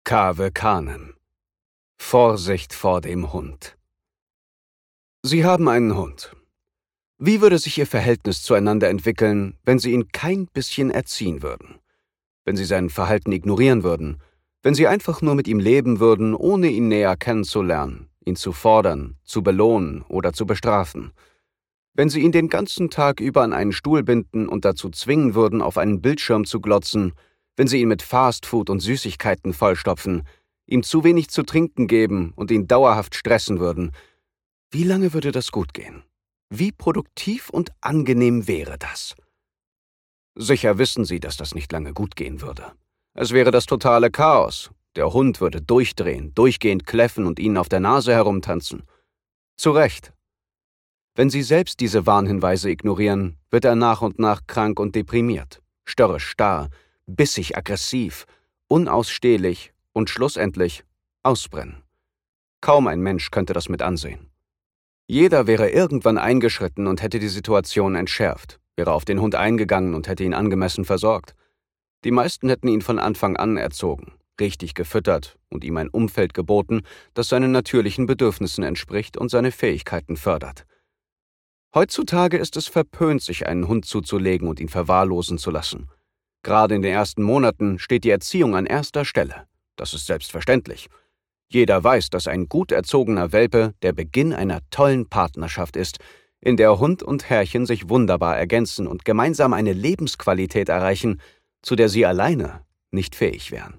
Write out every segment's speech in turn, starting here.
Cave Canem. Vorsicht vor dem Hund. Sie haben einen Hund. Wie würde sich Ihr Verhältnis zueinander entwickeln, wenn Sie ihn kein bisschen erziehen würden? Wenn Sie sein Verhalten ignorieren würden? Wenn Sie einfach nur mit ihm leben würden, ohne ihn näher kennenzulernen, ihn zu fordern, zu belohnen oder zu bestrafen? Wenn Sie ihn den ganzen Tag über an einen Stuhl binden und dazu zwingen würden, auf einen Bildschirm zu glotzen, wenn Sie ihn mit Fastfood und Süßigkeiten vollstopfen, ihm zu wenig zu trinken geben und ihn dauerhaft stressen würden, wie lange würde das gut gehen? Wie produktiv und angenehm wäre das? Sicher wissen Sie, dass das nicht lange gut gehen würde. Es wäre das totale Chaos. Der Hund würde durchdrehen, durchgehend kläffen und Ihnen auf der Nase herumtanzen. Zu Recht. Wenn Sie selbst diese Warnhinweise ignorieren, wird er nach und nach krank und deprimiert, störrisch starr, bissig aggressiv, unausstehlich und schlussendlich ausbrennen. Kaum ein Mensch könnte das mit ansehen. Jeder wäre irgendwann eingeschritten und hätte die Situation entschärft, wäre auf den Hund eingegangen und hätte ihn angemessen versorgt. Die meisten hätten ihn von Anfang an erzogen, richtig gefüttert und ihm ein Umfeld geboten, das seinen natürlichen Bedürfnissen entspricht und seine Fähigkeiten fördert. Heutzutage ist es verpönt, sich einen Hund zuzulegen und ihn verwahrlosen zu lassen. Gerade in den ersten Monaten steht die Erziehung an erster Stelle. Das ist selbstverständlich. Jeder weiß, dass ein gut erzogener Welpe der Beginn einer tollen Partnerschaft ist, in der Hund und Herrchen sich wunderbar ergänzen und gemeinsam eine Lebensqualität erreichen, zu der sie alleine nicht fähig wären.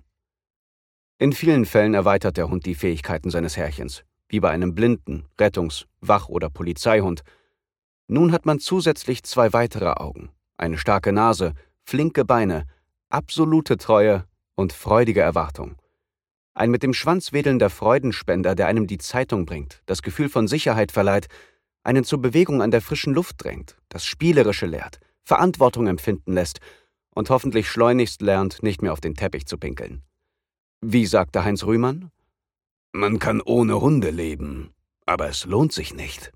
In vielen Fällen erweitert der Hund die Fähigkeiten seines Herrchens, wie bei einem Blinden-, Rettungs-, Wach- oder Polizeihund. Nun hat man zusätzlich 2 weitere Augen, eine starke Nase, flinke Beine, absolute Treue und freudige Erwartung. Ein mit dem Schwanz wedelnder Freudenspender, der einem die Zeitung bringt, das Gefühl von Sicherheit verleiht, einen zur Bewegung an der frischen Luft drängt, das Spielerische lehrt, Verantwortung empfinden lässt und hoffentlich schleunigst lernt, nicht mehr auf den Teppich zu pinkeln. Wie sagte Heinz Rühmann? Man kann ohne Hunde leben, aber es lohnt sich nicht.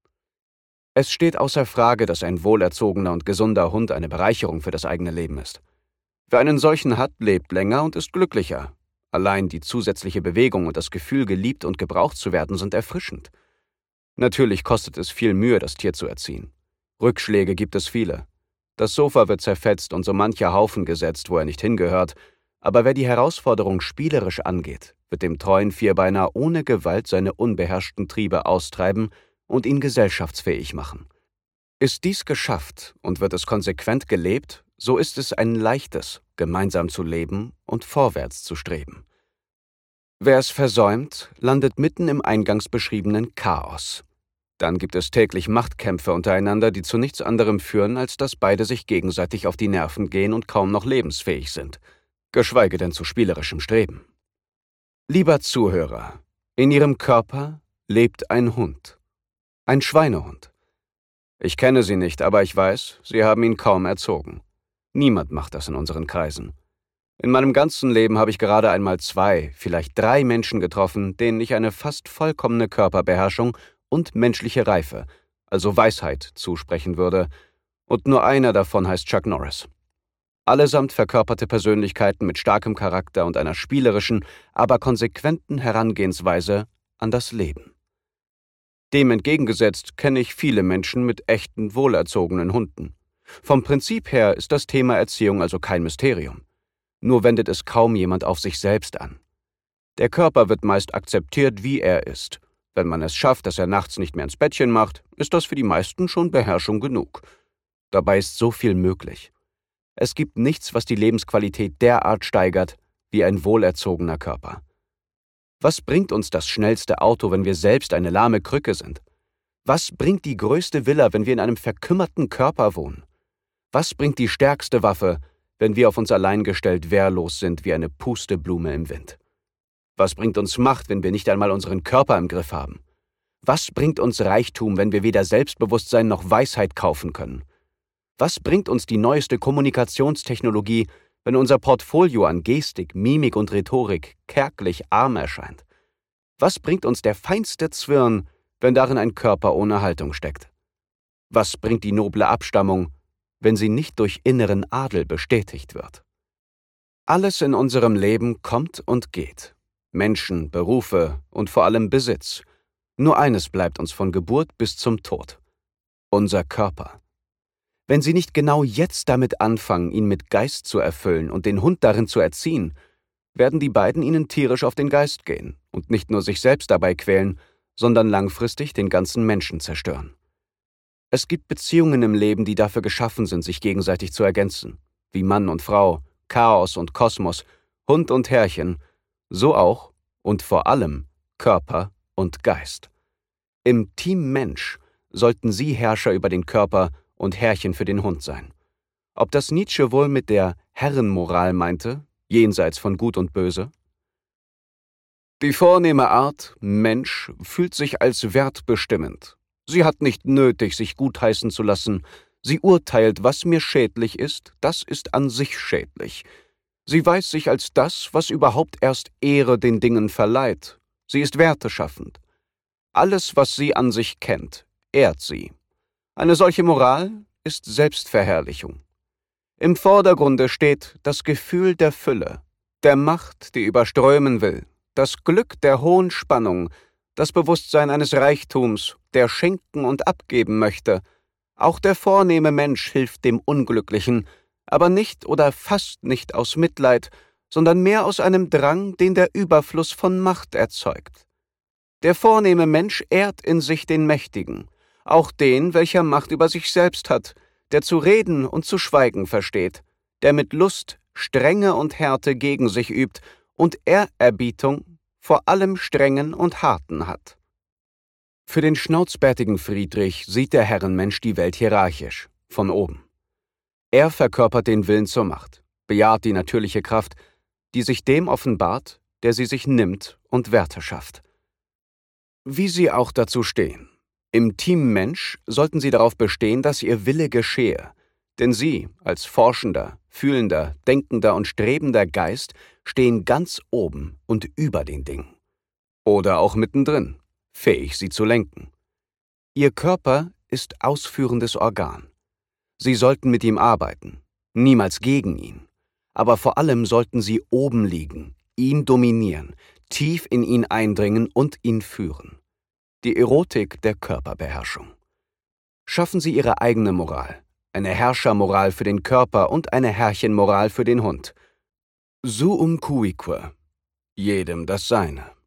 Es steht außer Frage, dass ein wohlerzogener und gesunder Hund eine Bereicherung für das eigene Leben ist. Wer einen solchen hat, lebt länger und ist glücklicher. Allein die zusätzliche Bewegung und das Gefühl, geliebt und gebraucht zu werden, sind erfrischend. Natürlich kostet es viel Mühe, das Tier zu erziehen. Rückschläge gibt es viele. Das Sofa wird zerfetzt und so mancher Haufen gesetzt, wo er nicht hingehört, aber wer die Herausforderung spielerisch angeht, wird dem treuen Vierbeiner ohne Gewalt seine unbeherrschten Triebe austreiben und ihn gesellschaftsfähig machen. Ist dies geschafft und wird es konsequent gelebt, so ist es ein leichtes, gemeinsam zu leben und vorwärts zu streben. Wer es versäumt, landet mitten im eingangs beschriebenen Chaos. Dann gibt es täglich Machtkämpfe untereinander, die zu nichts anderem führen, als dass beide sich gegenseitig auf die Nerven gehen und kaum noch lebensfähig sind, geschweige denn zu spielerischem Streben. Lieber Zuhörer, in Ihrem Körper lebt ein Hund. Ein Schweinehund. Ich kenne Sie nicht, aber ich weiß, Sie haben ihn kaum erzogen. Niemand macht das in unseren Kreisen. In meinem ganzen Leben habe ich gerade einmal 2, vielleicht 3 Menschen getroffen, denen ich eine fast vollkommene Körperbeherrschung und menschliche Reife, also Weisheit, zusprechen würde, und nur einer davon heißt Chuck Norris. Allesamt verkörperte Persönlichkeiten mit starkem Charakter und einer spielerischen, aber konsequenten Herangehensweise an das Leben. Dem entgegengesetzt kenne ich viele Menschen mit echten, wohlerzogenen Hunden. Vom Prinzip her ist das Thema Erziehung also kein Mysterium. Nur wendet es kaum jemand auf sich selbst an. Der Körper wird meist akzeptiert, wie er ist. Wenn man es schafft, dass er nachts nicht mehr ins Bettchen macht, ist das für die meisten schon Beherrschung genug. Dabei ist so viel möglich. Es gibt nichts, was die Lebensqualität derart steigert, wie ein wohlerzogener Körper. Was bringt uns das schnellste Auto, wenn wir selbst eine lahme Krücke sind? Was bringt die größte Villa, wenn wir in einem verkümmerten Körper wohnen? Was bringt die stärkste Waffe, wenn wir auf uns allein gestellt wehrlos sind wie eine Pusteblume im Wind? Was bringt uns Macht, wenn wir nicht einmal unseren Körper im Griff haben? Was bringt uns Reichtum, wenn wir weder Selbstbewusstsein noch Weisheit kaufen können? Was bringt uns die neueste Kommunikationstechnologie, wenn unser Portfolio an Gestik, Mimik und Rhetorik kärglich arm erscheint? Was bringt uns der feinste Zwirn, wenn darin ein Körper ohne Haltung steckt? Was bringt die noble Abstammung, wenn sie nicht durch inneren Adel bestätigt wird? Alles in unserem Leben kommt und geht. Menschen, Berufe und vor allem Besitz. Nur eines bleibt uns von Geburt bis zum Tod: unser Körper. Wenn Sie nicht genau jetzt damit anfangen, ihn mit Geist zu erfüllen und den Hund darin zu erziehen, werden die beiden Ihnen tierisch auf den Geist gehen und nicht nur sich selbst dabei quälen, sondern langfristig den ganzen Menschen zerstören. Es gibt Beziehungen im Leben, die dafür geschaffen sind, sich gegenseitig zu ergänzen, wie Mann und Frau, Chaos und Kosmos, Hund und Herrchen, so auch und vor allem Körper und Geist. Im Team Mensch sollten Sie Herrscher über den Körper und Herrchen für den Hund sein. Ob das Nietzsche wohl mit der Herrenmoral meinte, jenseits von Gut und Böse? Die vornehme Art, Mensch, fühlt sich als wertbestimmend. Sie hat nicht nötig, sich gutheißen zu lassen. Sie urteilt, was mir schädlich ist, das ist an sich schädlich. Sie weiß sich als das, was überhaupt erst Ehre den Dingen verleiht. Sie ist werteschaffend. Alles, was sie an sich kennt, ehrt sie. Eine solche Moral ist Selbstverherrlichung. Im Vordergrunde steht das Gefühl der Fülle, der Macht, die überströmen will, das Glück der hohen Spannung, das Bewusstsein eines Reichtums, der schenken und abgeben möchte. Auch der vornehme Mensch hilft dem Unglücklichen, aber nicht oder fast nicht aus Mitleid, sondern mehr aus einem Drang, den der Überfluss von Macht erzeugt. Der vornehme Mensch ehrt in sich den Mächtigen, auch den, welcher Macht über sich selbst hat, der zu reden und zu schweigen versteht, der mit Lust, Strenge und Härte gegen sich übt und Ehrerbietung vor allem Strengen und Harten hat. Für den schnauzbärtigen Friedrich sieht der Herrenmensch die Welt hierarchisch, von oben. Er verkörpert den Willen zur Macht, bejaht die natürliche Kraft, die sich dem offenbart, der sie sich nimmt und Werte schafft. Wie Sie auch dazu stehen. Im Team Mensch sollten Sie darauf bestehen, dass Ihr Wille geschehe, denn Sie, als forschender, fühlender, denkender und strebender Geist, stehen ganz oben und über den Dingen. Oder auch mittendrin, fähig, sie zu lenken. Ihr Körper ist ausführendes Organ. Sie sollten mit ihm arbeiten, niemals gegen ihn. Aber vor allem sollten Sie oben liegen, ihn dominieren, tief in ihn eindringen und ihn führen. Die Erotik der Körperbeherrschung. Schaffen Sie Ihre eigene Moral, eine Herrschermoral für den Körper und eine Herrchenmoral für den Hund. Suum cuique, jedem das Seine.